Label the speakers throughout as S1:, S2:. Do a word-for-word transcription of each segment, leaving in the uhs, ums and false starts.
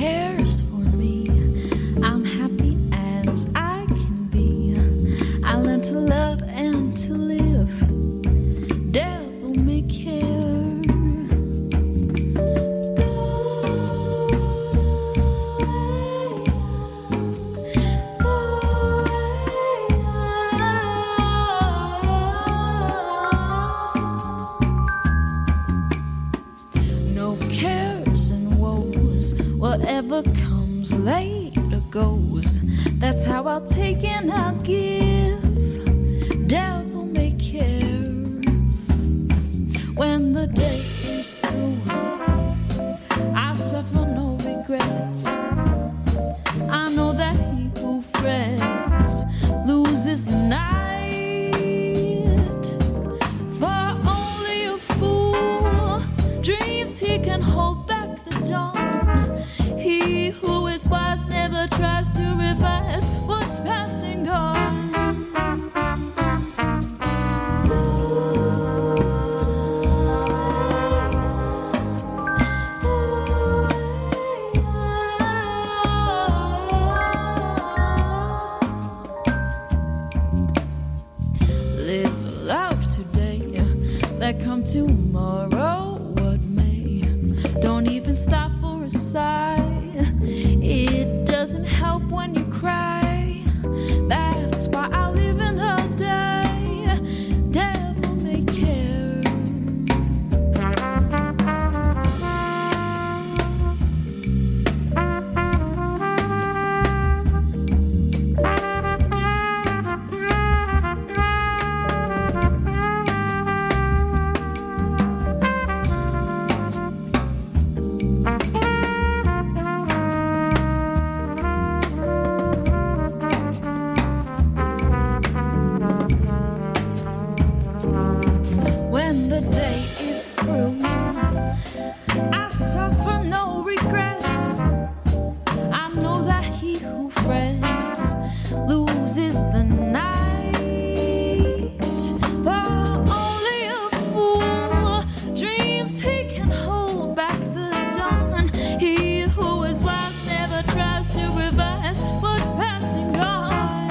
S1: cares for me. I'm happy as I can be. I learned to love and to live. Devil may care. No cares and woes. Whatever comes later goes. That's how I'll take and I'll give. Devil may care. When the day is through, I suffer no regrets. I know that he who frets loses the night. For only a fool dreams he can hold back the dawn. He who is wise never tries to revise what's passing on. Live love today, that come tomorrow what may. Don't even stop for a sigh. It doesn't help when you cry. That's why I live and I'll die. Devil may care. When the day is through, I suffer no regrets. I know that he who frets loses the night. For only a fool dreams he can hold back the dawn. He who is wise never tries to revise what's passing on.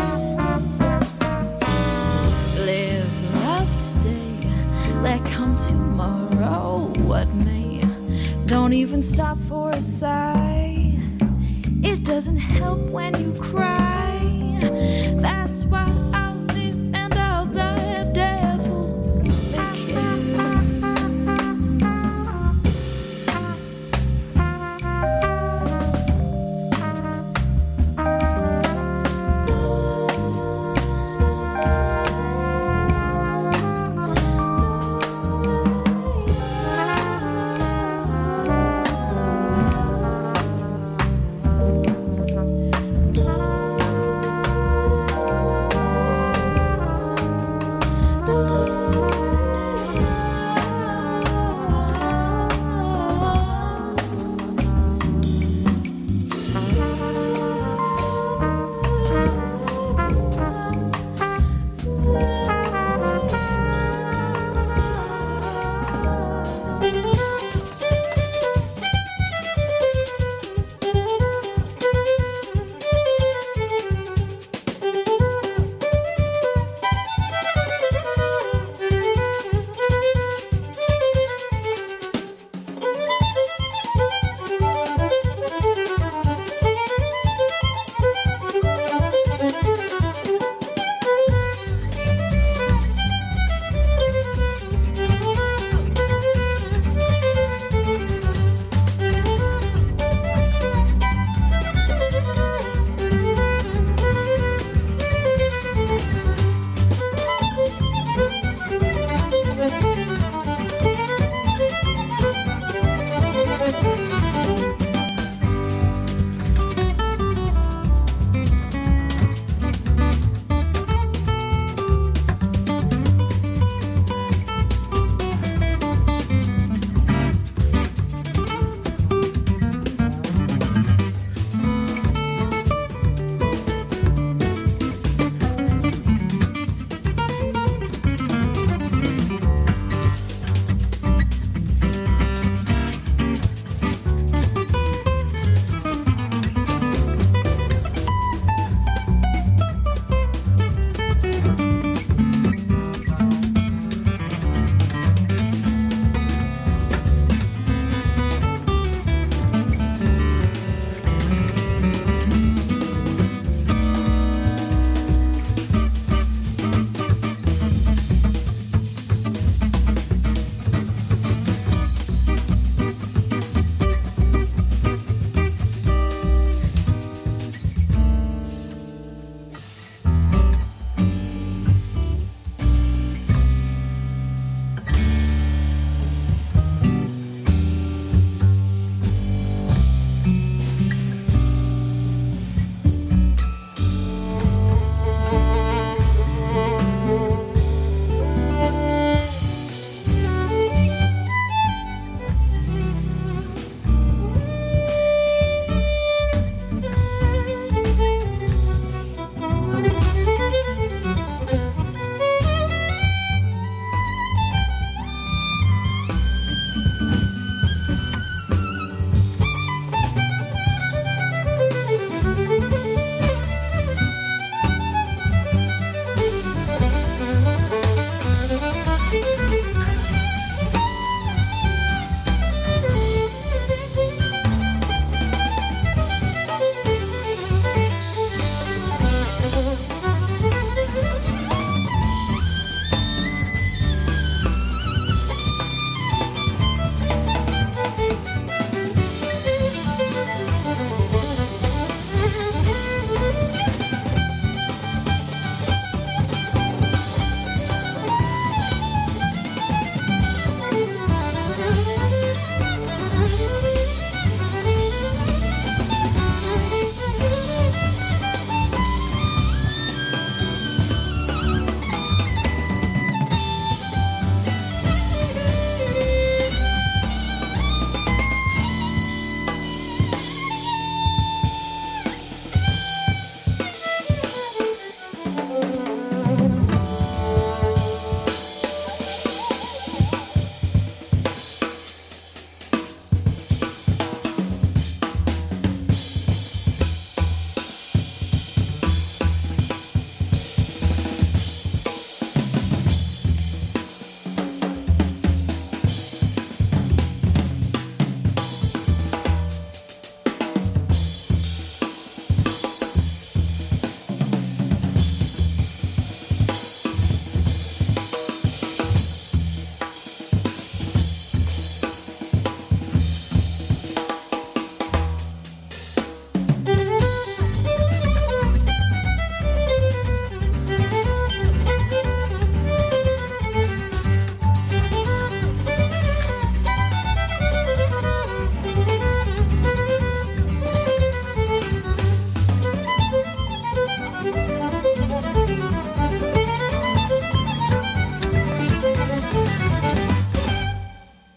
S1: Live love today, let come tomorrow what may. Don't even stop for a sigh. It doesn't help when you cry. That's why I'll live and I'll die. Devil may care.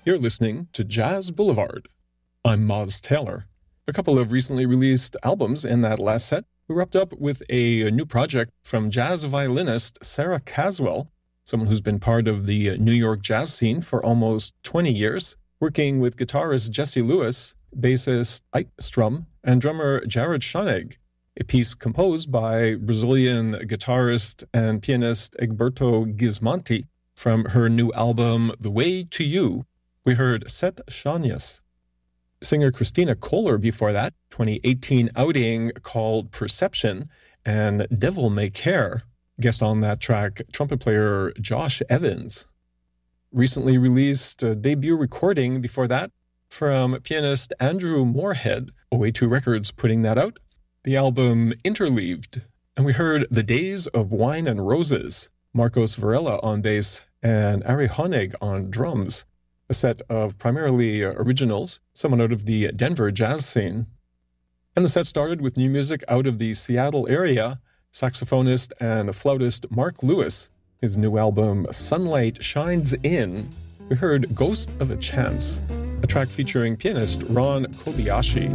S2: You're listening to Jazz Boulevard. I'm Moz Taylor. A couple of recently released albums in that last set. We wrapped up with a new project from jazz violinist Sarah Caswell, someone who's been part of the New York jazz scene for almost twenty years, working with guitarist Jesse Lewis, bassist Ike Strum, and drummer Jared Schoenig. A piece composed by Brazilian guitarist and pianist Egberto Gismonti from her new album The Way to You. We heard Sete Chansas. Singer Christina Kohler before that, twenty eighteen outing called Perception, and Devil May Care. Guest on that track, trumpet player Josh Evans. Recently released a debut recording before that from pianist Andrew Moorhead, O A two Records putting that out. The album Interleaved. And we heard The Days of Wine and Roses, Marcos Varela on bass and Ari Honig on drums. A set of primarily originals, someone out of the Denver jazz scene. And the set started with new music out of the Seattle area, saxophonist and flautist Mark Lewis. His new album, Sunlight Shines In. We heard Ghost of a Chance, a track featuring pianist Ron Kobayashi.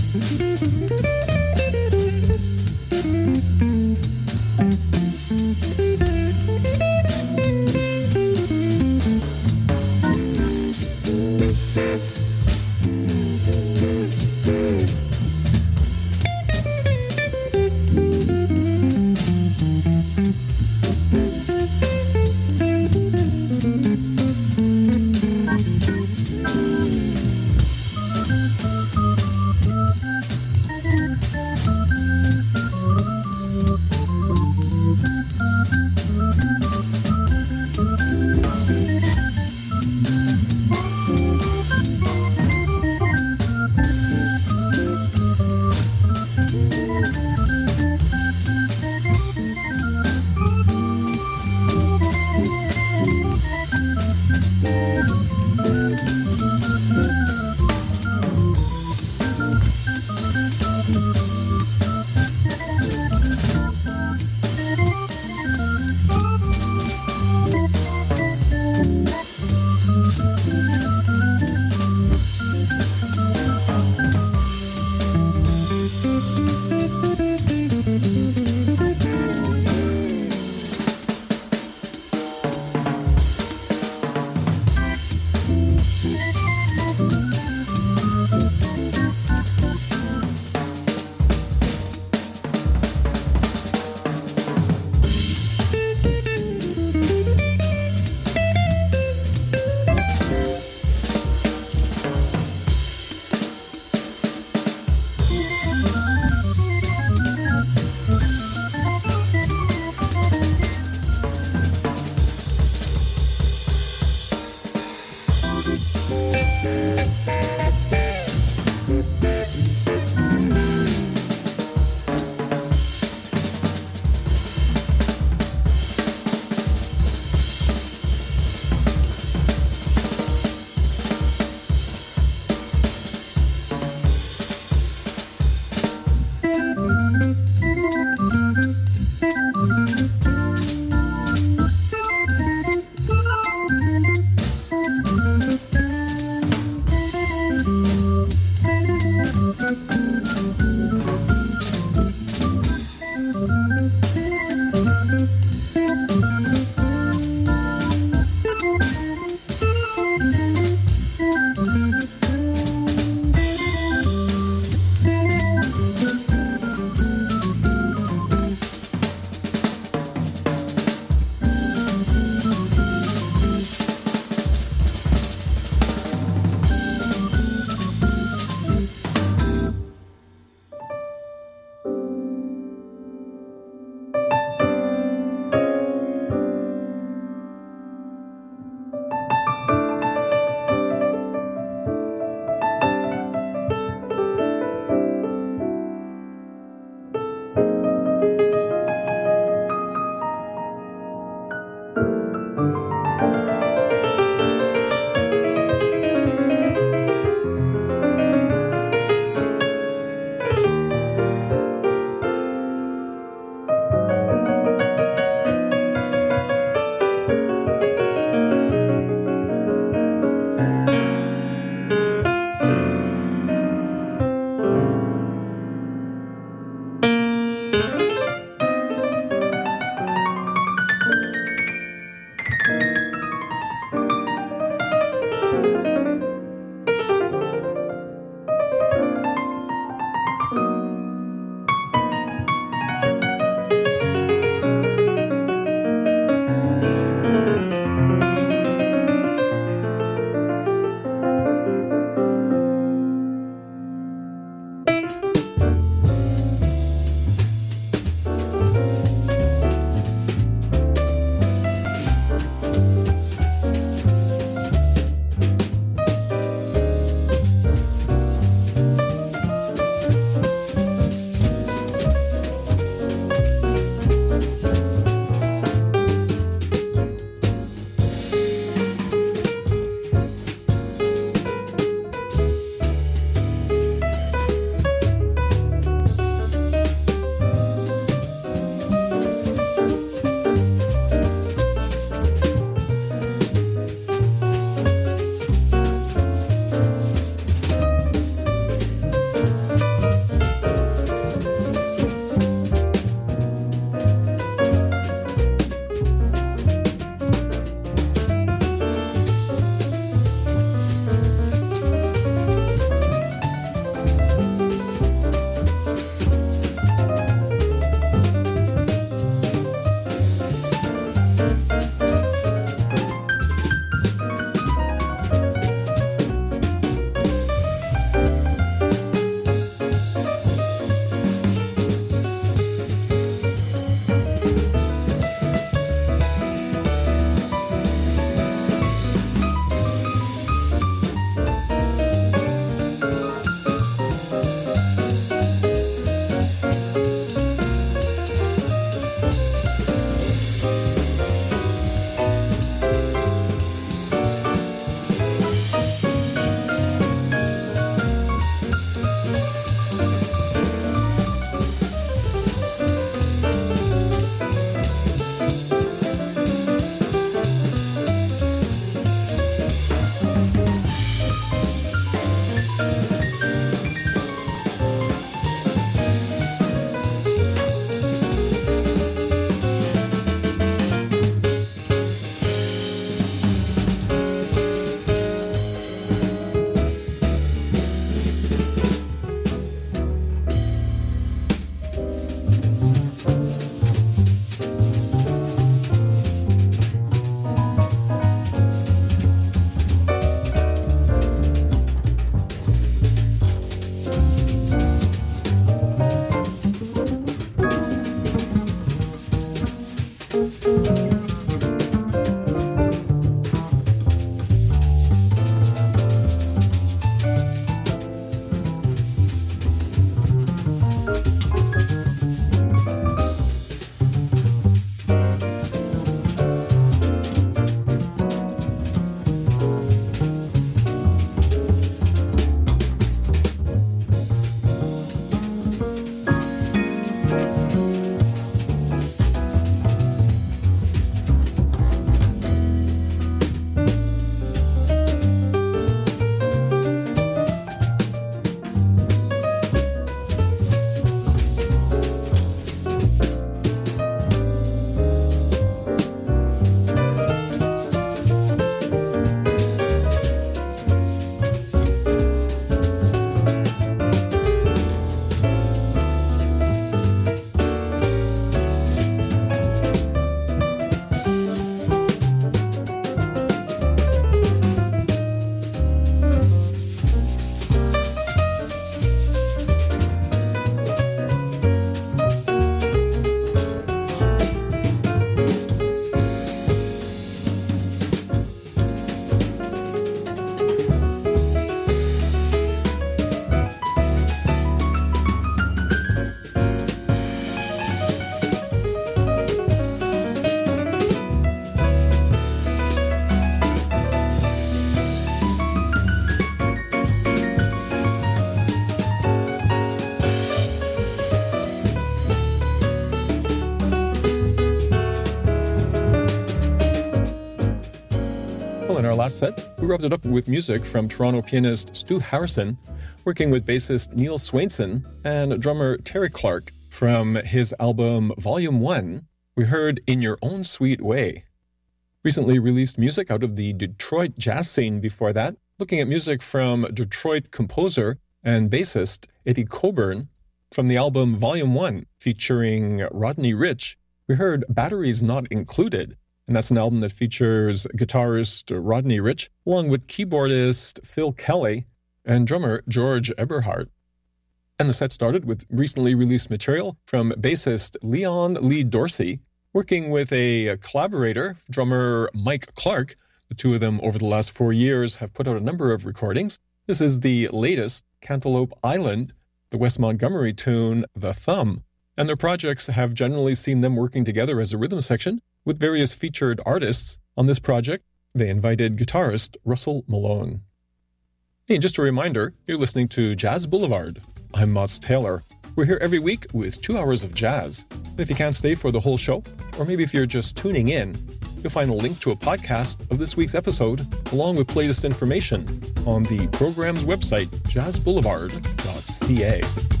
S2: In our last set, we wrapped it up with music from Toronto pianist Stu Harrison, working with bassist Neil Swainson and drummer Terry Clark. From his album Volume one, we heard In Your Own Sweet Way. Recently released music out of the Detroit jazz scene before that, looking at music from Detroit composer and bassist Eddie Coburn. From the album Volume one, featuring Rodney Rich, we heard Batteries Not Included. And that's an album that features guitarist Rodney Rich, along with keyboardist Phil Kelly and drummer George Eberhardt. And the set started with recently released material from bassist Leon Lee Dorsey, working with a collaborator, drummer Mike Clark. The two of them, over the last four years, have put out a number of recordings. This is the latest, Cantaloupe Island, the Wes Montgomery tune, The Thumb. And their projects have generally seen them working together as a rhythm section with various featured artists. On this project, they invited guitarist Russell Malone. Hey, just a reminder, you're listening to Jazz Boulevard. I'm Moz Taylor. We're here every week with two hours of jazz. And if you can't stay for the whole show, or maybe if you're just tuning in, you'll find a link to a podcast of this week's episode, along with playlist information on the program's website, jazz boulevard dot c a.